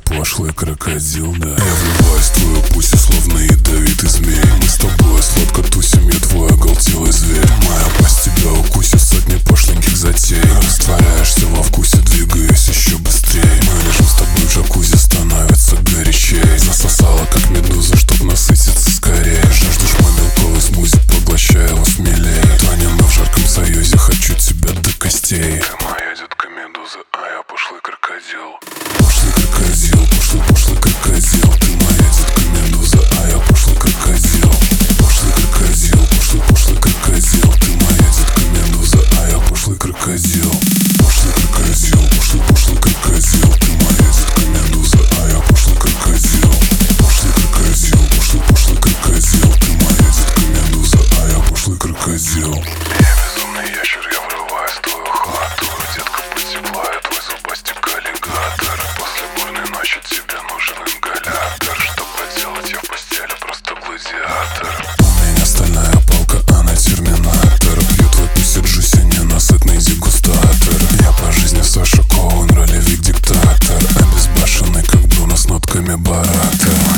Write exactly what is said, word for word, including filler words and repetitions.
пошлый крокодил, да. Я врываюсь в твою пуси, словно ядовитый змей. Мы с тобой сладко тусим, я твой оголтелый зверь. Моя пасть тебя укусит, сотни пошленьких затей. Растворяешься во вкусе, двигаясь еще быстрее. Мы лежим с тобой в джакузи, становится горячей. Засосала как медуза, чтоб насытиться скорее. Жаждешь мой белковый смузи, поглощая его смелее. Тонем мы в жарком союзе, хочу тебя до костей. Ты моя детка медуза, а я пошлый крокодил. Пошлый крокодил, пошлый, пошлый крокодил. Ты моя детка медуза, а я пошлый крокодил. Пошлый крокодил, пошлый, пошлый крокодил. Ты моя детка медуза, а я пошлый крокодил. Пошлый крокодил, пошлый, пошлый крокодил. Ты моя детка медуза, а я пошлый крокодил. Пошлый крокодил, пошлый, пошлый крокодил. Ты моя детка медуза, а я пошлый крокодил. Я безумный ящер, я врываюсь в твою хату. Детка, потекла, я твой зубастик аллигатор. После бурной ночи тебе нужен ингалятор. Что поделать, я в постели просто гладиатор. У меня стальная палка, она терминатор. Пью твой пусть джуси, ненасытный дегустатор. Я по жизни Саша Коун, ролевик диктатор. Обезбашенный, как Бруно с нотками Барата.